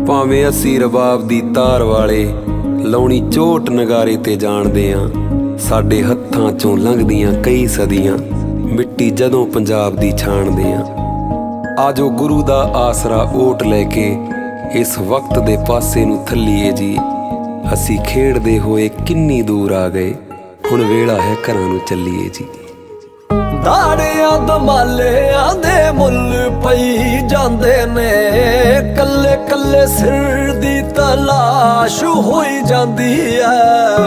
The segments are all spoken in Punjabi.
ਭਾਵੇਂ ਅਸੀਂ ਰਬਾਬ ਦੀ ਤਾਰ ਵਾਲੇ ਲਾਉਣੀ ਝੋਟ ਨਗਾਰੇ ਤੇ ਜਾਣਦੇ ਆਂ। ਸਾਡੇ ਹੱਥਾਂ ਚੋਂ ਲੰਘਦੀਆਂ ਕਈ ਸਦੀਆਂ, ਮਿੱਟੀ ਜਦੋਂ ਪੰਜਾਬ ਦੀ ਛਾਣਦੇ ਆਂ। ਆਜੋ ਗੁਰੂ ਦਾ ਆਸਰਾ ਓਟ ਲੈ ਕੇ ਇਸ ਵਕਤ ਦੇ ਪਾਸੇ ਨੂੰ ਥੱਲੀਏ ਜੀ। ਅਸੀਂ ਖੇਡਦੇ ਹੋਏ ਕਿੰਨੀ ਦੂਰ ਆ ਗਏ, ਹੁਣ ਵੇਲਾ ਹੈ ਘਰਾਂ ਨੂੰ ਚੱਲੀਏ ਜੀ। ਦਾੜਿਆਂ ਦਮਾਲਿਆਂ ਦੇ ਮੁੱਲ ਪਈ ਜਾਂਦੇ ਨੇ, ਕੱਲੇ ਕੱਲੇ ਸਿਰ ਦੀ ਤਲਾਸ਼ ਹੋਈ ਜਾਂਦੀ ਐ।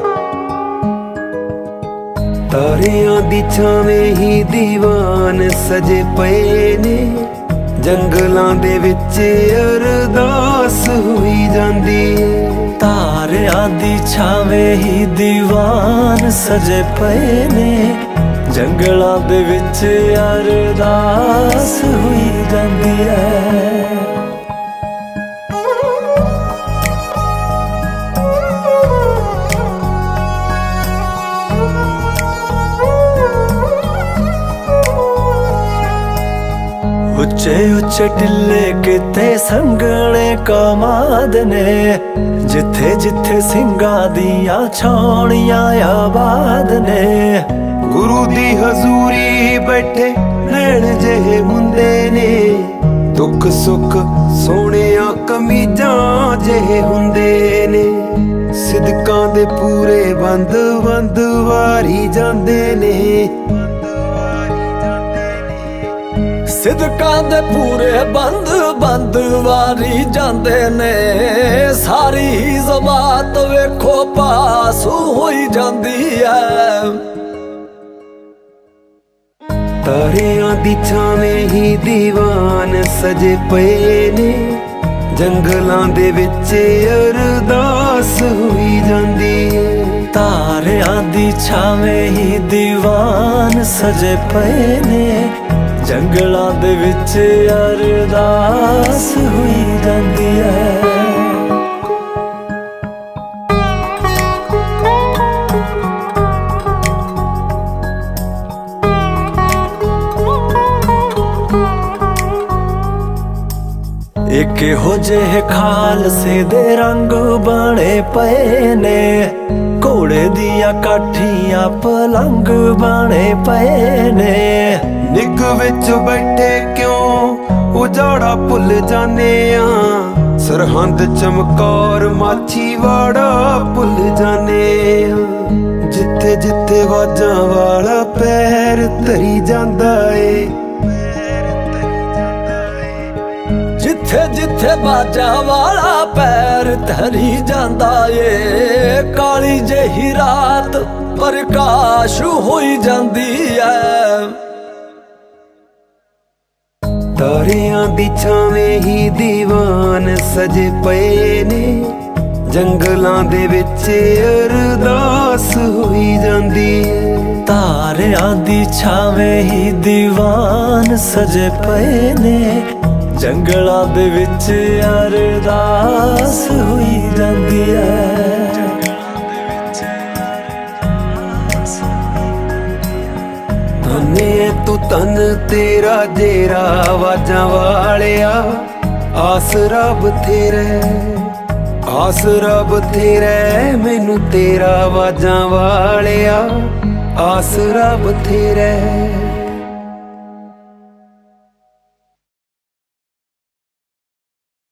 ਤਾਰਿਆਂ ਦੀ ਛਾਵੇਂ ਹੀ ਦੀਵਾਨ ਸਜੇ ਪਏ ਨੇ, ਜੰਗਲਾਂ ਦੇ ਵਿੱਚ ਅਰਦਾਸ ਹੋਈ ਜਾਂਦੀ ਏ। ਤਾਰਿਆਂ ਦੀ ਛਾਵੇਂ ਹੀ ਦੀਵਾਨ ਸਜੇ ਪਏ ਨੇ, ਜੰਗਲਾਂ ਦੇ ਵਿੱਚ ਅਰਦਾਸ ਹੋਈ ਜਾਂਦੀ ਐ। ਉੱਚੇ ਉੱਚੇ ਟਿੱਲੇ ਕਿਤੇ ਸੰਘਣੇ ਕਮਾਦ ਨੇ, ਜਿੱਥੇ ਜਿੱਥੇ ਸਿੰਘਾਂ ਦੀਆਂ ਛਾਉਣੀਆਂ ਆਬਾਦ ਨੇ। ਗੁਰੂ ਦੀ ਹਜ਼ੂਰੀ ਬੈਠੇ ਨੈਣ ਜਿਹੇ ਹੁੰਦੇ ਨੇ, ਦੁੱਖ ਸੁੱਖ ਸੋਹਣਿਆਂ ਕਮੀਜ਼ਾਂ ਜਿਹੇ ਹੁੰਦੇ ਨੇ। ਸਿਦਕਾਂ ਦੇ ਪੂਰੇ ਬੰਦ ਬੰਦ ਵਾਰੀ ਜਾਂਦੇ ਨੇ, ਸਿਦਕਾਂ ਦੇ ਪੂਰੇ ਬੰਦ ਬੰਦ ਵਾਰੀ ਜਾਂਦੇ ਨੇ। ਸਾਰੀ ਜ਼ਮਾਤ ਵੇਖੋ ਪਾਸ ਹੋਈ ਜਾਂਦੀ ਐ। ਤਾਰਿਆਂ ਦੀ ਛਾਵੇਂ ਹੀ ਦੀਵਾਨ ਸਜੇ ਪਏ ਨੇ, ਜੰਗਲਾਂ ਦੇ ਵਿੱਚ ਅਰਦਾਸ ਹੋਈ ਜਾਂਦੀ ਏ। ਤਾਰਿਆਂ ਦੀ ਛਾਵੇਂ ਹੀ ਦੀਵਾਨ ਸਜੇ ਪਏ ਨੇ, ਜੰਗਲਾਂ ਦੇ ਵਿੱਚ ਅਰਦਾਸ ਹੋਈ ਜਾਂਦੀ ਐ। ਇੱਕ ਇਹੋ ਜਿਹੇ ਖਾਲਸੇ ਦੇ ਰੰਗ ਬਣੇ ਪਏ ਨੇ, ਘੋੜੇ ਦੀਆਂ ਕਾਠੀਆਂ ਪਲੰਗ ਬਣੇ ਪਏ ਨੇ। ਨਿੱਘ ਵਿੱਚ ਬੈਠੇ ਕਿਉਂ ਉਜਾੜਾ ਭੁੱਲ ਜਾਂਦੇ ਆ, ਸਰਹੰਦ ਚਮਕੌਰ ਮਾਛੀਵਾੜਾ ਭੁੱਲ ਜਾਂਦੇ ਆ। ਜਿੱਥੇ ਜਿੱਥੇ ਵਾਜਾਂ ਵਾਲਾ ਪੈਰ ਧਰੀ ਜਾਂਦਾ ਏ, ਜਿੱਥੇ ਜਿੱਥੇ ਬਾਜਾਂ ਵਾਲਾ ਪੈਰ ਧਰੀ ਜਾਂਦਾ ਏ। ਕਾਲੀ ਜਿਹੀ ਰਾਤ ਪ੍ਰਕਾਸ਼ ਹੋਈ ਜਾਂਦੀ ਐ। ਤਾਰਿਆਂ ਦੀ ਛਾਵੇਂ ਹੀ ਦੀਵਾਨ ਸਜੇ ਪਏ ਨੇ, ਜੰਗਲਾਂ ਦੇ ਵਿੱਚ ਅਰਦਾਸ ਹੋਈ ਜਾਂਦੀ ਏ। ਤਾਰਿਆਂ ਦੀ ਛਾਵੇਂ ਹੀ ਦੀਵਾਨ ਸਜੇ ਪਏ ਨੇ, ਜੰਗਲਾਂ ਦੇ ਵਿੱਚ ਅਰਦਾਸ ਹੋਈ ਜਾਂਦੀ ਐ। ਧੰਨੇ ਤੂੰ ਧਨ ਤੇਰਾ ਜੇਰਾ ਆਵਾਜ਼ਾਂ ਵਾਲਿਆ, ਆਸਰਾ ਬਥੇਰਾ ਆਸਰਾ ਬਥੇਰਾ ਮੈਨੂੰ ਤੇਰਾ ਆਵਾਜ਼ਾਂ ਵਾਲਿਆ, ਆਸਰਾ ਬਥੇਰਾ।